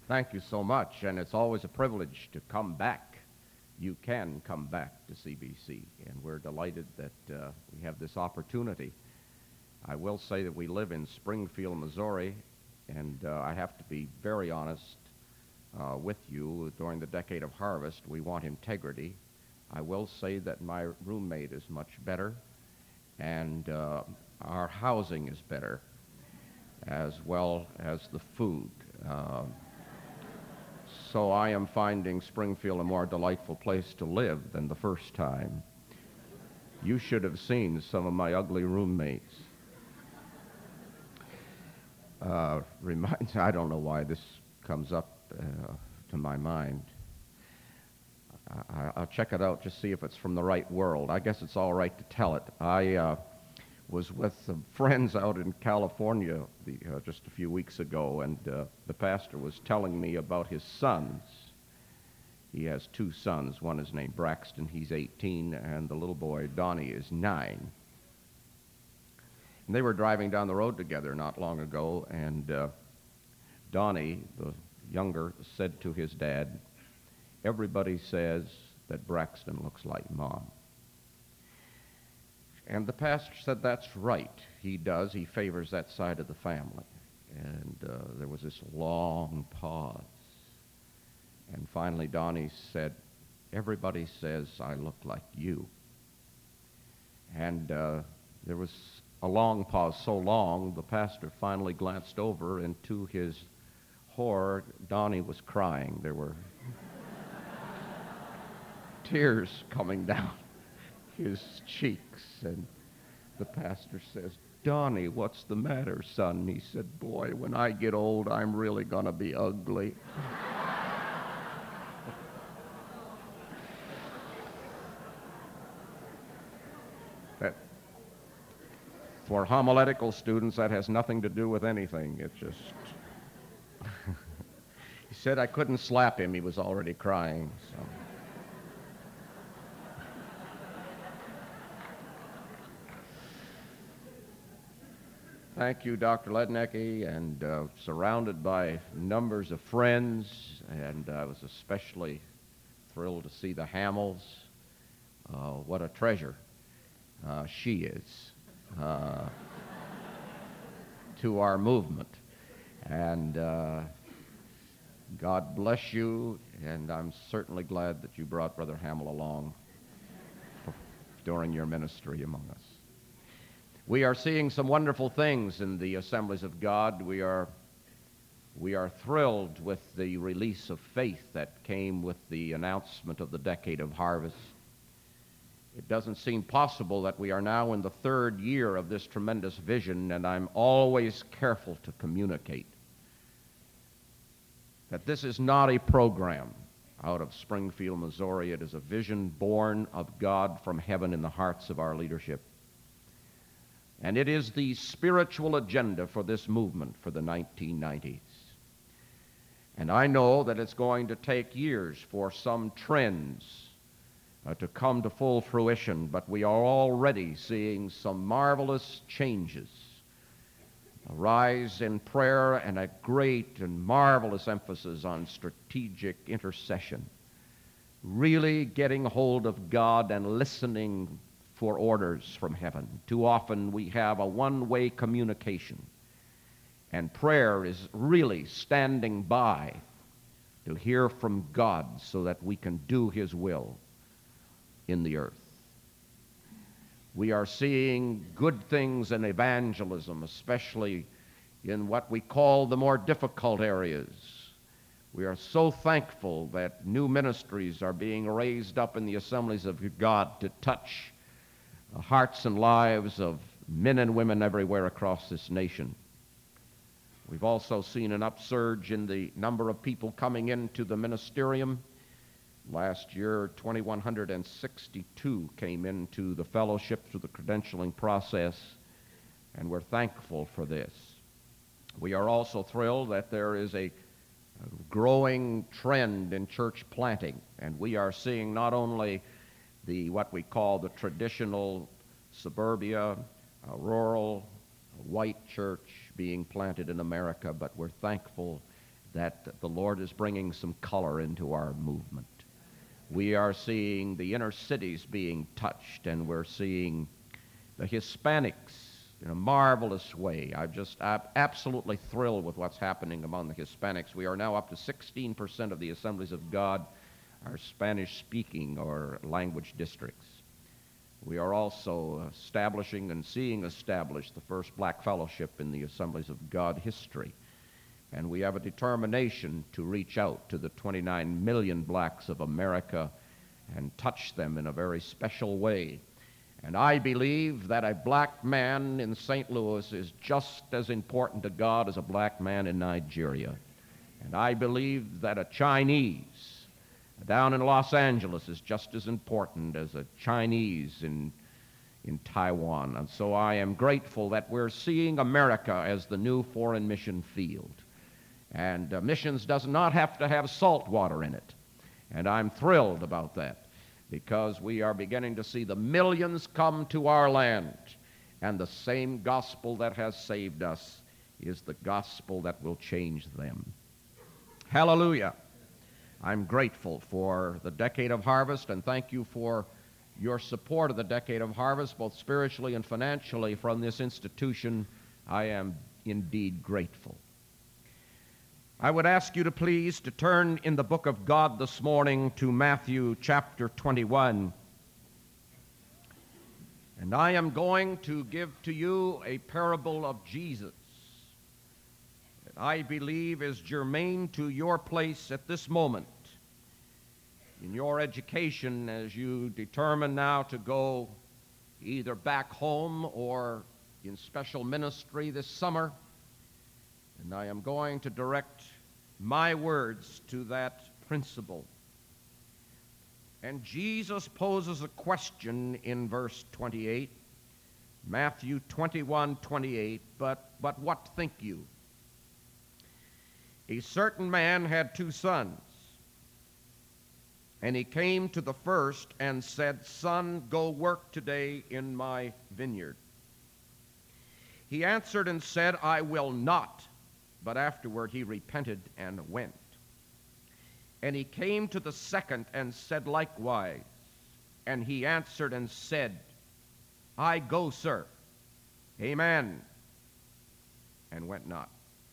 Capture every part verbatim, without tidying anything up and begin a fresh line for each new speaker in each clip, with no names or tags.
Thank you so much, and it's always a privilege to come back. You can come back to C B C, and we're delighted that uh, we have this opportunity. I will say that we live in Springfield, Missouri, and uh, I have to be very honest uh, with you. During the decade of harvest, we want integrity. I will say that my roommate is much better, and uh, our housing is better, as well as the food. Uh, So I am finding Springfield a more delightful place to live than the first time. You should have seen some of my ugly roommates. Uh, reminds, I don't know why this comes up uh, to my mind. I, I'll check it out, just see if it's from the right world. I guess it's all right to tell it. I uh, was with some friends out in California the, uh, just a few weeks ago, and uh, the pastor was telling me about his sons. He has two sons. One is named Braxton. He's eighteen, and the little boy, Donnie, is nine. And they were driving down the road together not long ago, and uh, Donnie, the younger, said to his dad, "Everybody says that Braxton looks like Mom." And the pastor said, "That's right. He does. He favors that side of the family." And uh, there was this long pause. And finally, Donnie said, "Everybody says I look like you." And uh, there was a long pause, so long, the pastor finally glanced over, and to his horror, Donnie was crying. There were tears coming down his cheeks, and the pastor says, "Donnie, what's the matter, son?" He said, "Boy, when I get old, I'm really going to be ugly." that, for homiletical students, that has nothing to do with anything. It just... He said I couldn't slap him. He was already crying, so... Thank you, Doctor Lednecke, and uh, surrounded by numbers of friends, and I was especially thrilled to see the Hamels. Uh, what a treasure uh, she is uh, to our movement. And uh, God bless you, and I'm certainly glad that you brought Brother Hamel along during your ministry among us. We are seeing some wonderful things in the Assemblies of God. We are, we are thrilled with the release of faith that came with the announcement of the Decade of Harvest. It doesn't seem possible that we are now in the third year of this tremendous vision, and I'm always careful to communicate that this is not a program out of Springfield, Missouri. It is a vision born of God from heaven in the hearts of our leadership. And it is the spiritual agenda for this movement for the nineteen nineties. And I know that it's going to take years for some trends uh, to come to full fruition, but we are already seeing some marvelous changes. A rise in prayer and a great and marvelous emphasis on strategic intercession. Really getting hold of God and listening for orders from heaven. Too often we have a one-way communication, and prayer is really standing by to hear from God so that we can do His will in the earth. We are seeing good things in evangelism, especially in what we call the more difficult areas. We are so thankful that new ministries are being raised up in the Assemblies of God to touch the hearts and lives of men and women everywhere across this nation. We've also seen an upsurge in the number of people coming into the ministerium. Last year, two thousand one hundred sixty-two came into the fellowship through the credentialing process, and we're thankful for this. We are also thrilled that there is a growing trend in church planting, and we are seeing not only the what we call the traditional suburbia, uh, rural, white church being planted in America, but we're thankful that the Lord is bringing some color into our movement. We are seeing the inner cities being touched, and we're seeing the Hispanics in a marvelous way. I'm just I'm absolutely thrilled with what's happening among the Hispanics. We are now up to sixteen percent of the Assemblies of God are Spanish-speaking or language districts. We are also establishing and seeing established the first black fellowship in the Assemblies of God history. And we have a determination to reach out to the twenty-nine million blacks of America and touch them in a very special way. And I believe that a black man in Saint Louis is just as important to God as a black man in Nigeria. And I believe that a Chinese down in Los Angeles is just as important as a Chinese in, in Taiwan. And so I am grateful that we're seeing America as the new foreign mission field. And uh, missions does not have to have salt water in it. And I'm thrilled about that, because we are beginning to see the millions come to our land, and the same gospel that has saved us is the gospel that will change them. Hallelujah. I'm grateful for the Decade of Harvest, and thank you for your support of the Decade of Harvest, both spiritually and financially from this institution. I am indeed grateful. I would ask you to please to turn in the book of God this morning to Matthew chapter twenty-one. And I am going to give to you a parable of Jesus that I believe is germane to your place at this moment in your education as you determine now to go either back home or in special ministry this summer. And I am going to direct my words to that principle. And Jesus poses a question in verse twenty-eight, Matthew twenty-one, twenty-eight, but, but what think you? A certain man had two sons, and he came to the first and said, Son, go work today in my vineyard. He answered and said, I will not. But afterward he repented and went. And he came to the second and said likewise. And he answered and said, I go, sir. Amen. And went not.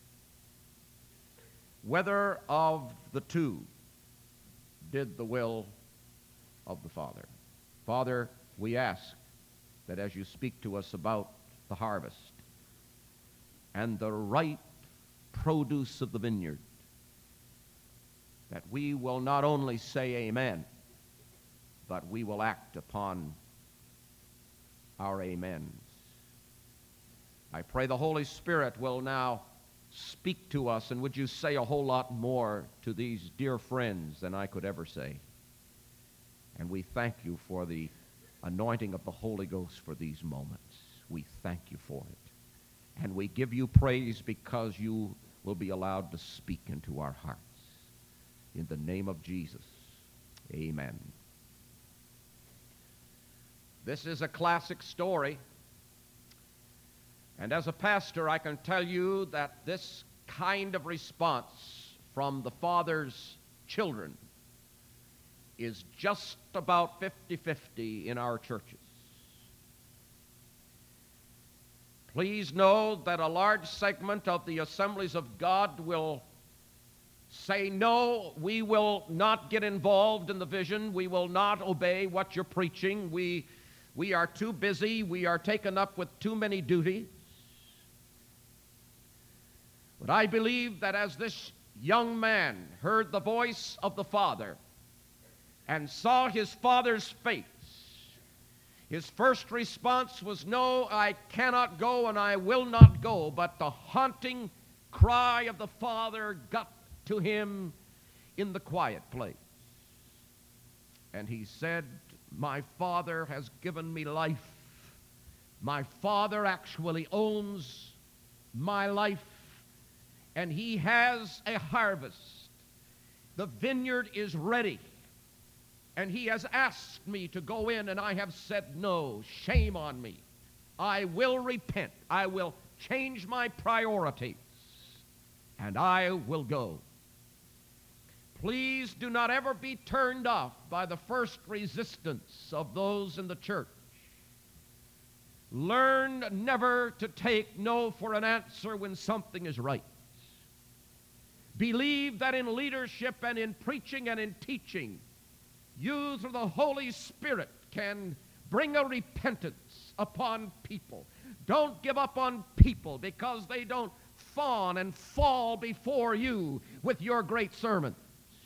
Whether of the two did the will of the Father? Father, we ask that as you speak to us about the harvest and the right produce of the vineyard, that we will not only say amen, but we will act upon our amens. I pray the Holy Spirit will now speak to us, and would you say a whole lot more to these dear friends than I could ever say. And we thank you for the anointing of the Holy Ghost for these moments. We thank you for it. And we give you praise because you will be allowed to speak into our hearts. In the name of Jesus, amen. This is a classic story. And as a pastor, I can tell you that this kind of response from the Father's children is just about fifty-fifty in our churches. Please know that a large segment of the Assemblies of God will say, no, we will not get involved in the vision. We will not obey what you're preaching. We, we are too busy. We are taken up with too many duties. But I believe that as this young man heard the voice of the Father and saw his Father's face, his first response was, no, I cannot go and I will not go. But the haunting cry of the Father got to him in the quiet place. And he said, my Father has given me life. My Father actually owns my life, and he has a harvest. The vineyard is ready. And he has asked me to go in, and I have said no. Shame on me. I will repent. I will change my priorities, and I will go. Please do not ever be turned off by the first resistance of those in the church. Learn never to take no for an answer when something is right. Believe that in leadership and in preaching and in teaching, you through the Holy Spirit can bring a repentance upon people. Don't give up on people because they don't fawn and fall before you with your great sermon.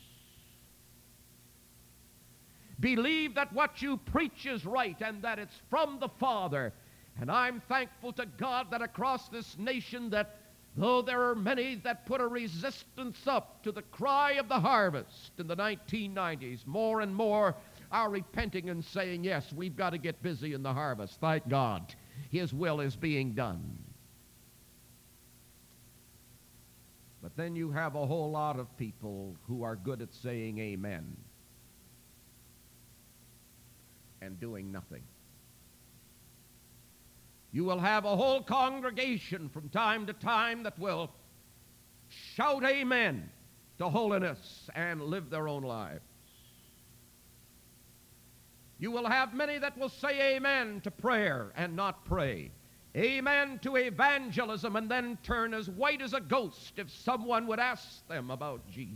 Believe that what you preach is right and that it's from the Father. And I'm thankful to God that across this nation that though there are many that put a resistance up to the cry of the harvest in the nineteen nineties, more and more are repenting and saying, yes, we've got to get busy in the harvest. Thank God. His will is being done. But then you have a whole lot of people who are good at saying amen and doing nothing. You will have a whole congregation from time to time that will shout amen to holiness and live their own lives. You will have many that will say amen to prayer and not pray. Amen to evangelism and then turn as white as a ghost if someone would ask them about Jesus.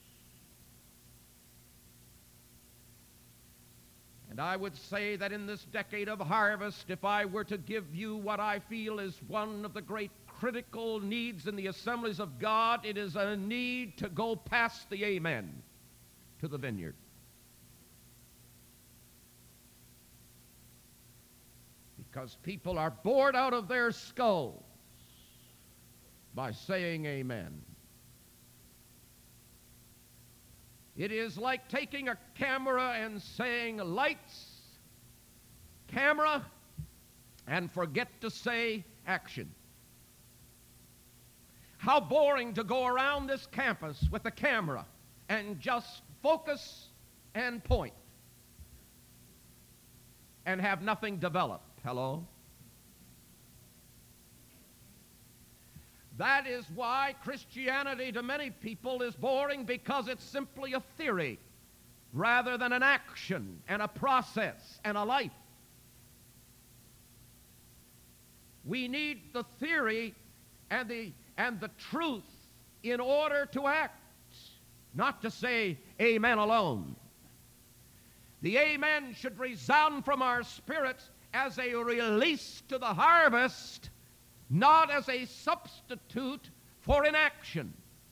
And I would say that in this decade of harvest, if I were to give you what I feel is one of the great critical needs in the assemblies of God, it is a need to go past the amen to the vineyard. Because people are bored out of their skulls by saying amen. It is like taking a camera and saying lights, camera, and forget to say action. How boring to go around this campus with a camera and just focus and point and have nothing develop. Hello? That is why Christianity to many people is boring, because it's simply a theory rather than an action and a process and a life. We need the theory and the, and the truth in order to act, not to say amen alone. The amen should resound from our spirits as a release to the harvest, not as a substitute for inaction.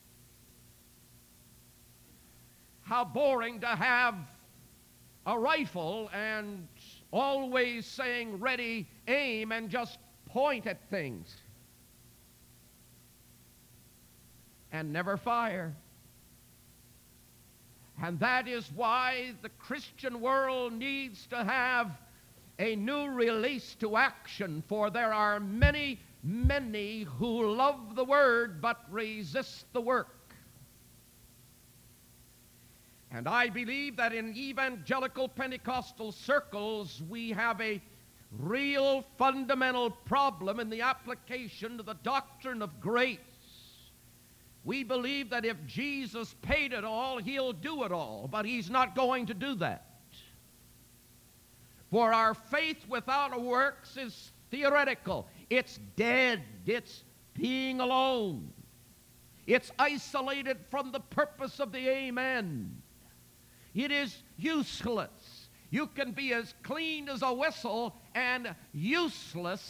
How boring to have a rifle and always saying ready, aim, and just point at things and never fire. And that is why the Christian world needs to have a new release to action, for there are many, many who love the word but resist the work. And I believe that in evangelical Pentecostal circles we have a real fundamental problem in the application of the doctrine of grace. We believe that if Jesus paid it all, he'll do it all, but he's not going to do that. For our faith without works is theoretical. It's dead. It's being alone. It's isolated from the purpose of the amen. It is useless. You can be as clean as a whistle and useless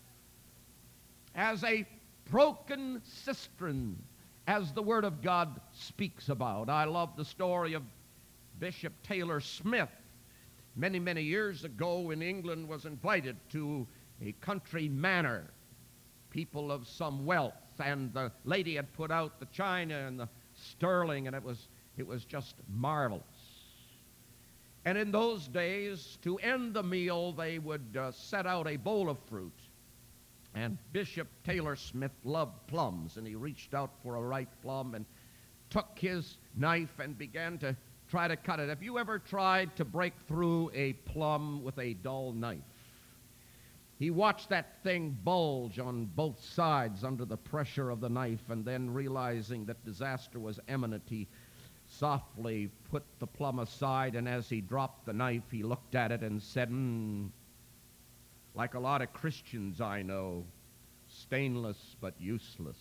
as a broken cistern, as the Word of God speaks about. I love the story of Bishop Taylor Smith. Many, many years ago in England was invited to a country manor, people of some wealth, and the lady had put out the china and the sterling, and it was, it was just marvelous. And in those days, to end the meal, they would uh, set out a bowl of fruit. And Bishop Taylor Smith loved plums, and he reached out for a ripe plum and took his knife and began to try to cut it. Have you ever tried to break through a plum with a dull knife? He watched that thing bulge on both sides under the pressure of the knife, and then realizing that disaster was imminent, he softly put the plum aside, and as he dropped the knife, he looked at it and said, mm, like a lot of Christians I know, stainless but useless.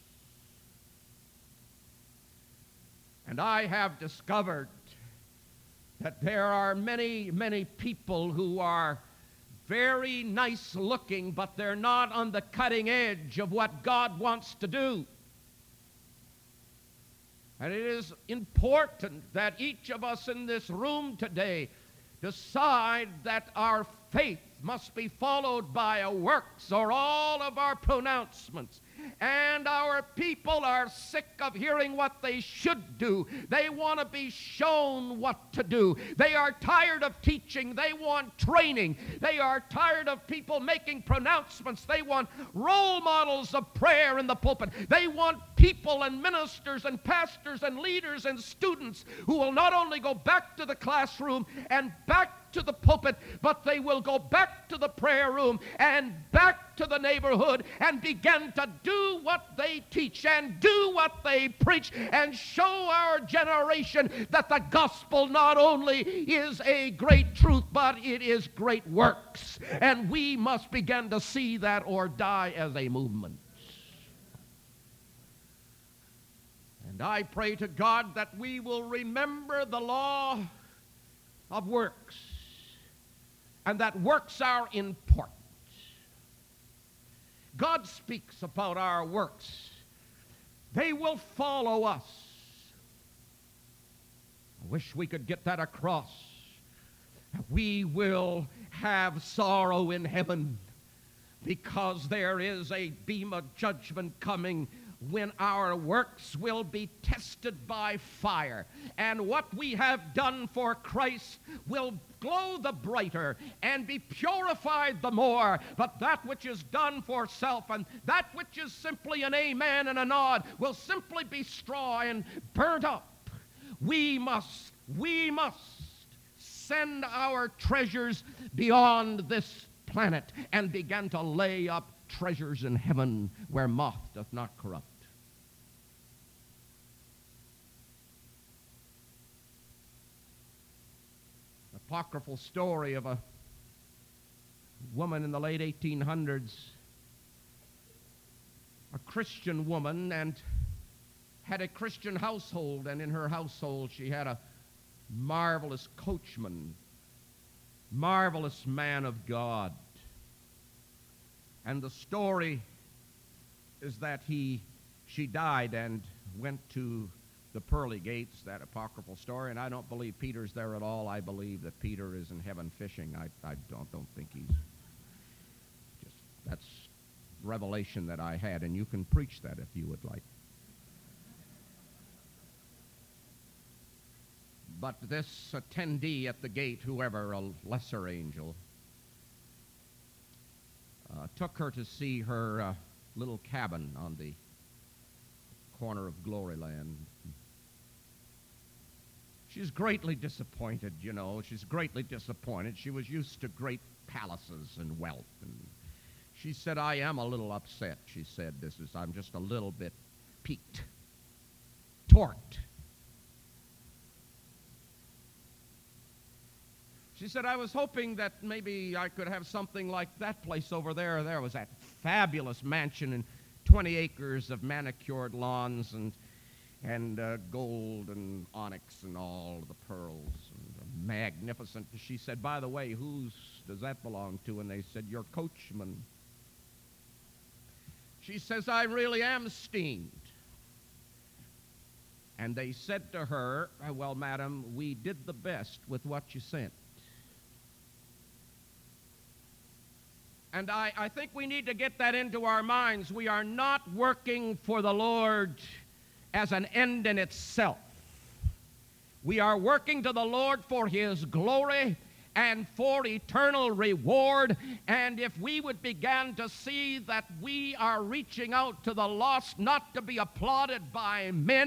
And I have discovered that there are many, many people who are very nice looking, but they're not on the cutting edge of what God wants to do. And it is important that each of us in this room today decide that our faith must be followed by a works, or all of our pronouncements. And our people are sick of hearing what they should do. They want to be shown what to do. They are tired of teaching. They want training. They are tired of people making pronouncements. They want role models of prayer in the pulpit. They want people and ministers and pastors and leaders and students who will not only go back to the classroom and back to the pulpit, but they will go back to the prayer room and back to the neighborhood and begin to do what they teach and do what they preach and show our generation that the gospel not only is a great truth, but it is great works. And we must begin to see that or die as a movement. And I pray to God that we will remember the law of works, and that works are important. God speaks about our works. They will follow us. I wish we could get that across. We will have sorrow in heaven because there is a beam of judgment coming when our works will be tested by fire. And what we have done for Christ will glow the brighter and be purified the more. But that which is done for self and that which is simply an amen and a nod will simply be straw and burnt up. We must, we must send our treasures beyond this planet and begin to lay up treasures in heaven where moth doth not corrupt. Apocryphal story of a woman in the late eighteen hundreds, a Christian woman, and had a Christian household, and in her household she had a marvelous coachman, marvelous man of God. And the story is that he, she died and went to the pearly gates, that apocryphal story, and I don't believe Peter's there at all. I believe that Peter is in heaven fishing. I, I don't, don't think he's just, that's revelation that I had, and you can preach that if you would like. But this attendee at the gate, whoever, a lesser angel, Uh, took her to see her uh, little cabin on the corner of Gloryland. She's greatly disappointed, you know. She's greatly disappointed. She was used to great palaces and wealth. And she said, I am a little upset. She said, this is, I'm just a little bit piqued, torqued. She said, I was hoping that maybe I could have something like that place over there. There was that fabulous mansion and twenty acres of manicured lawns and and uh, gold and onyx and all the pearls. And magnificent. She said, by the way, whose does that belong to? And they said, your coachman. She says, I really am steamed. And they said to her, well, madam, we did the best with what you sent. And I, I think we need to get that into our minds. We are not working for the Lord as an end in itself. We are working to the Lord for His glory and for eternal reward. And if we would begin to see that we are reaching out to the lost, not to be applauded by men,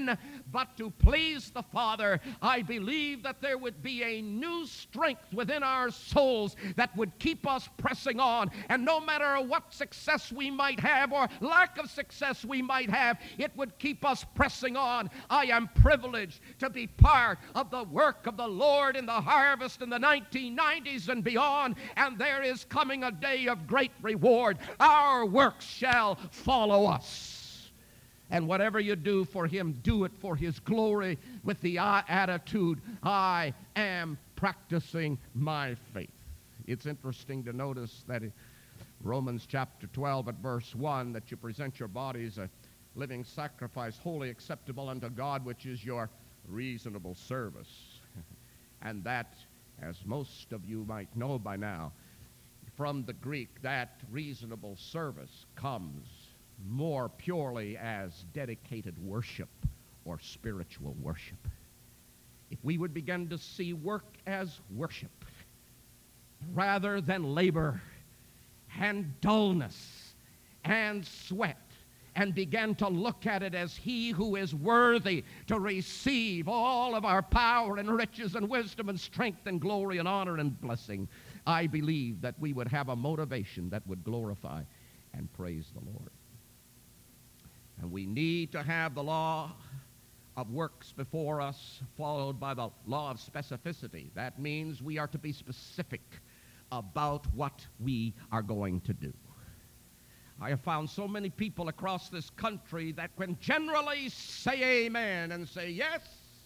but to please the Father. I believe that there would be a new strength within our souls that would keep us pressing on. And no matter what success we might have or lack of success we might have, it would keep us pressing on. I am privileged to be part of the work of the Lord in the harvest in the nineteen nineties and beyond, and there is coming a day of great reward. Our works shall follow us. And whatever you do for Him, do it for His glory with the attitude, I am practicing my faith. It's interesting to notice that in Romans chapter twelve at verse one, that you present your bodies a living sacrifice, wholly acceptable unto God, which is your reasonable service. And that, as most of you might know by now, from the Greek, that reasonable service comes more purely as dedicated worship or spiritual worship. If we would begin to see work as worship rather than labor and dullness and sweat, and began to look at it as He who is worthy to receive all of our power and riches and wisdom and strength and glory and honor and blessing, I believe that we would have a motivation that would glorify and praise the Lord. And we need to have the law of works before us, followed by the law of specificity. That means we are to be specific about what we are going to do. I have found so many people across this country that can generally say amen and say, yes,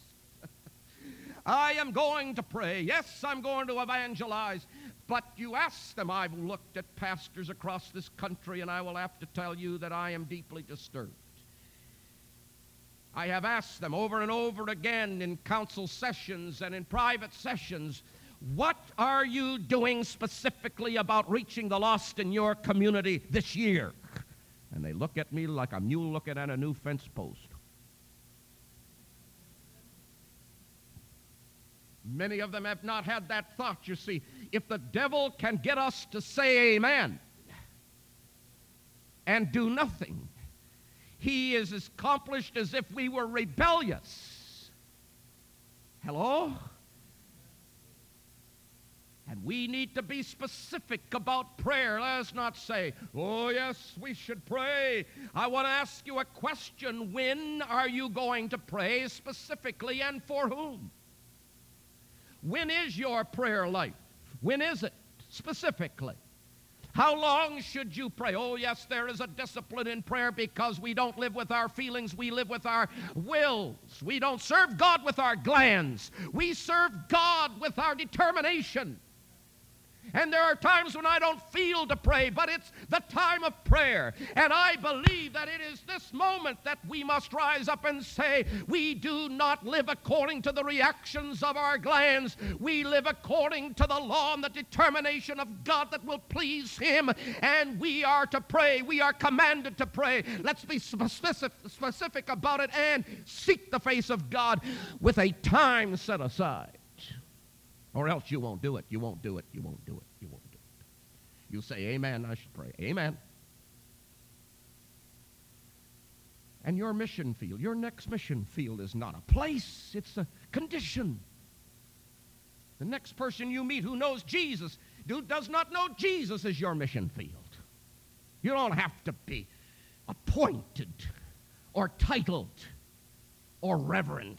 I am going to pray. Yes, I'm going to evangelize. But you ask them, I've looked at pastors across this country, and I will have to tell you that I am deeply disturbed. I have asked them over and over again in council sessions and in private sessions, what are you doing specifically about reaching the lost in your community this year? And they look at me like a mule looking at a new fence post. Many of them have not had that thought. You see, if the devil can get us to say amen and do nothing, he is as accomplished as if we were rebellious. Hello? And we need to be specific about prayer. Let us not say, oh, yes, we should pray. I want to ask you a question. When are you going to pray specifically, and for whom? When is your prayer life? When is it specifically? How long should you pray? Oh, yes, there is a discipline in prayer because we don't live with our feelings. We live with our wills. We don't serve God with our glands. We serve God with our determination. And there are times when I don't feel to pray, but it's the time of prayer. And I believe that it is this moment that we must rise up and say, we do not live according to the reactions of our glands. We live according to the law and the determination of God that will please Him. And we are to pray. We are commanded to pray. Let's be specific, specific about it and seek the face of God with a time set aside. Or else you won't do it, you won't do it, you won't do it, you won't do it. You say, amen, I should pray. Amen. And your mission field, your next mission field is not a place, it's a condition. The next person you meet who knows Jesus, who does not know Jesus, is your mission field. You don't have to be appointed or titled or reverend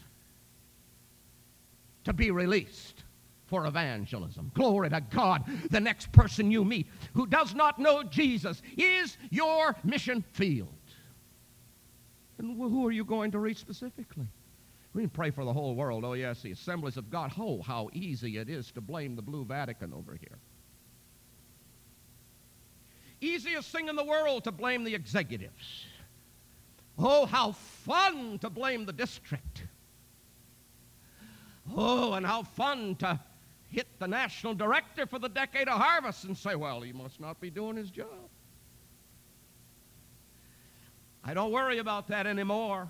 to be released for evangelism. Glory to God. The next person you meet who does not know Jesus is your mission field. And who are you going to reach specifically? We can pray for the whole world. Oh, yes, the assemblies of God. Oh, how easy it is to blame the Blue Vatican over here. Easiest thing in the world to blame the executives. Oh, how fun to blame the district. Oh, and how fun to hit the national director for the Decade of Harvest and say, well, he must not be doing his job. I don't worry about that anymore,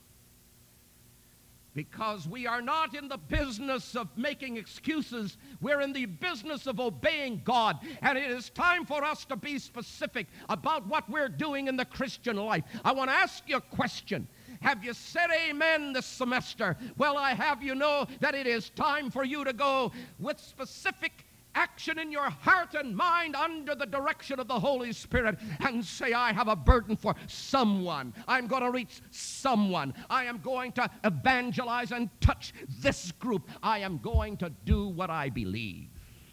because we are not in the business of making excuses. We're in the business of obeying God, and it is time for us to be specific about what we're doing in the Christian life. I want to ask you a question. Have you said amen this semester? Well, I have you know that it is time for you to go with specific action in your heart and mind under the direction of the Holy Spirit and say, I have a burden for someone. I'm going to reach someone. I am going to evangelize and touch this group. I am going to do what I believe.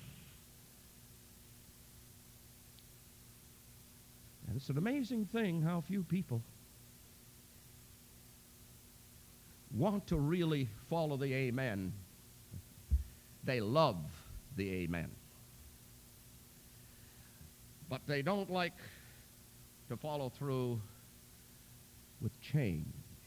And it's an amazing thing how few people want to really follow the amen. They love the amen. But they don't like to follow through with change.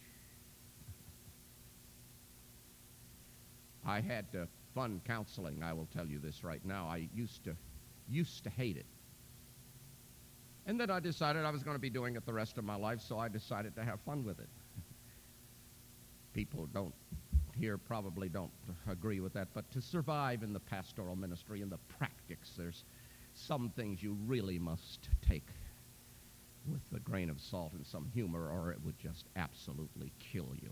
I had uh, fun counseling, I will tell you this right now. I used to used to hate it. And then I decided I was going to be doing it the rest of my life, so I decided to have fun with it. People don't here probably don't agree with that, but to survive in the pastoral ministry, in the practice, there's some things you really must take with a grain of salt and some humor, or it would just absolutely kill you.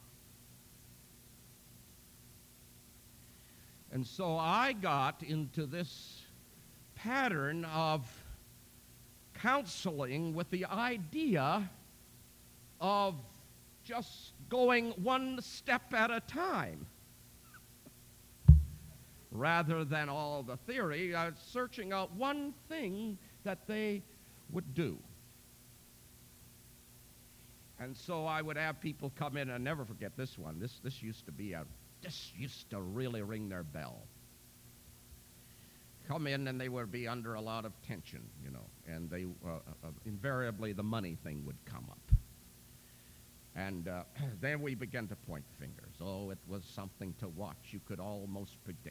And so I got into this pattern of counseling with the idea of just going one step at a time. Rather than all the theory, I was searching out one thing that they would do. And so I would have people come in, and I'll never forget this one. This this used to be a, this used to really ring their bell. Come in, and they would be under a lot of tension, you know, and they uh, uh, invariably the money thing would come up. And uh, then we began to point fingers. Oh, it was something to watch. You could almost predict.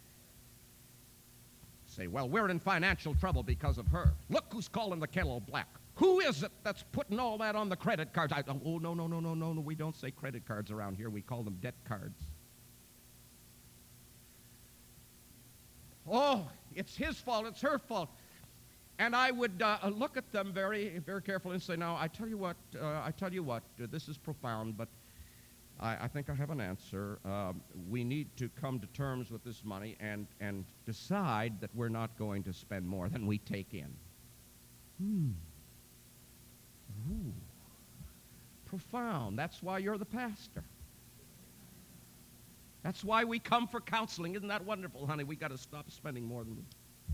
Say, well, we're in financial trouble because of her. Look who's calling the kettle black. Who is it that's putting all that on the credit cards? I, oh, no, no, no, no, no, no. We don't say credit cards around here. We call them debt cards. Oh, it's his fault. It's her fault. And I would uh, look at them very, very carefully and say, now, I tell you what, uh, I tell you what, uh, this is profound, but I, I think I have an answer. Um, we need to come to terms with this money and, and decide that we're not going to spend more than we take in. Hmm. Ooh. Profound. That's why you're the pastor. That's why we come for counseling. Isn't that wonderful, honey? We got to stop spending more than we...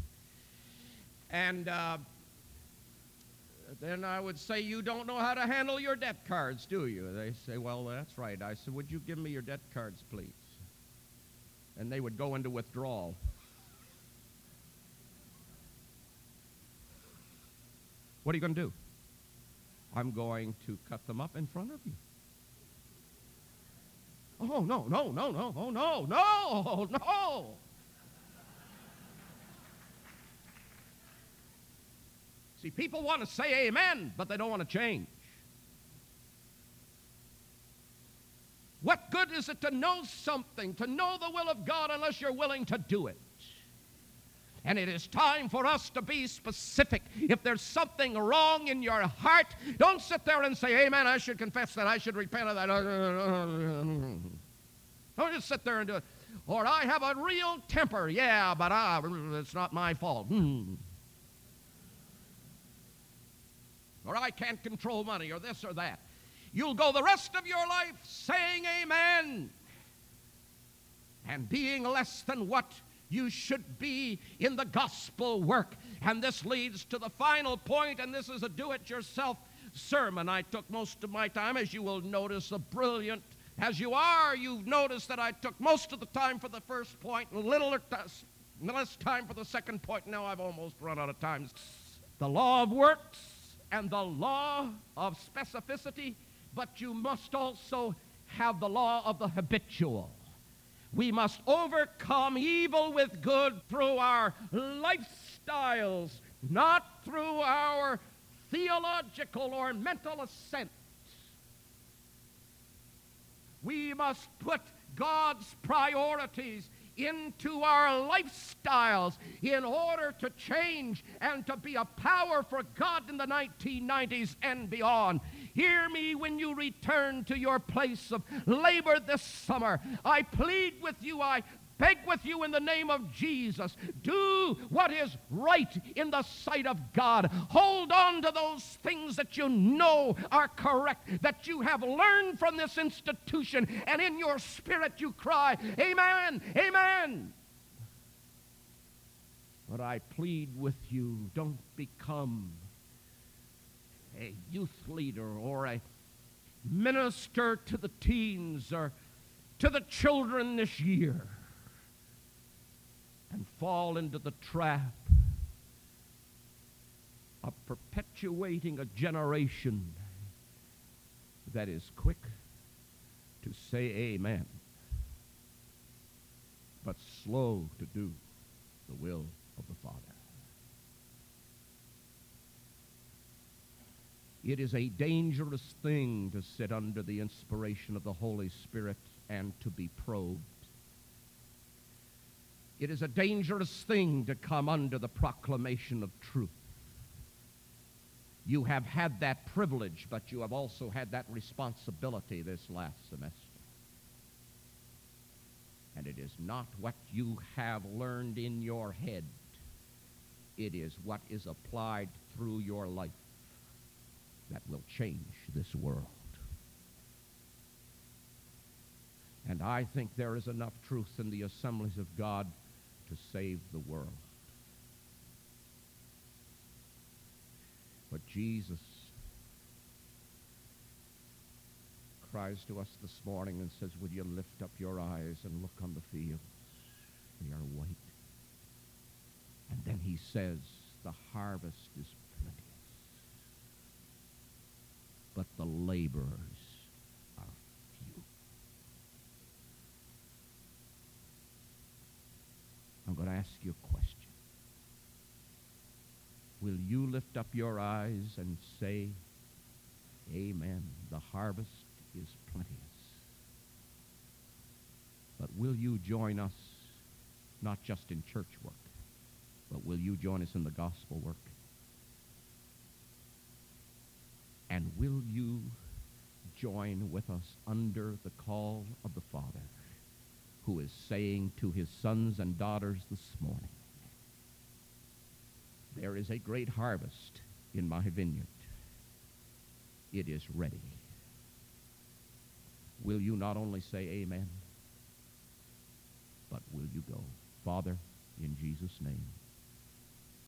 And uh, then I would say, you don't know how to handle your debt cards, do you? They say, well, that's right. I said, would you give me your debt cards, please? And they would go into withdrawal. What are you going to do? I'm going to cut them up in front of you. Oh, no, no, no, no, oh, no, no, no. See, people want to say amen, but they don't want to change. What good is it to know something, to know the will of God, unless you're willing to do it? And it is time for us to be specific. If there's something wrong in your heart, don't sit there and say, amen, I should confess that, I should repent of that. Don't just sit there and do it. Or I have a real temper. Yeah, but I, it's not my fault. Hmm. Or I can't control money, or this or that. You'll go the rest of your life saying amen and being less than what you should be in the gospel work. And this leads to the final point, and this is a do-it-yourself sermon. I took most of my time, as you will notice, a brilliant, as you are, you've noticed that I took most of the time for the first point, and a little less time for the second point. Now I've almost run out of time. The law of works and the law of specificity, but you must also have the law of the habitual. We must overcome evil with good through our lifestyles, not through our theological or mental assent. We must put God's priorities into our lifestyles in order to change and to be a power for God in the nineteen nineties and beyond. Hear me when you return to your place of labor this summer. I plead with you, I beg with you in the name of Jesus. Do what is right in the sight of God. Hold on to those things that you know are correct, that you have learned from this institution, and in your spirit you cry, amen, amen. But I plead with you, don't become a youth leader or a minister to the teens or to the children this year and fall into the trap of perpetuating a generation that is quick to say amen, but slow to do the will of the Father. It is a dangerous thing to sit under the inspiration of the Holy Spirit and to be probed. It is a dangerous thing to come under the proclamation of truth. You have had that privilege, but you have also had that responsibility this last semester. And it is not what you have learned in your head. It is what is applied through your life that will change this world. And I think there is enough truth in the assemblies of God to save the world. But Jesus cries to us this morning and says, would you lift up your eyes and look on the fields? They are white. And then he says, the harvest is plenteous, but the laborers are few. I'm going to ask you a question. Will you lift up your eyes and say, amen, the harvest is plenteous? But will you join us, not just in church work, but will you join us in the gospel work? And will you join with us under the call of the Father, who is saying to his sons and daughters this morning, there is a great harvest in my vineyard. It is ready. Will you not only say amen, but will you go? Father, in Jesus' name.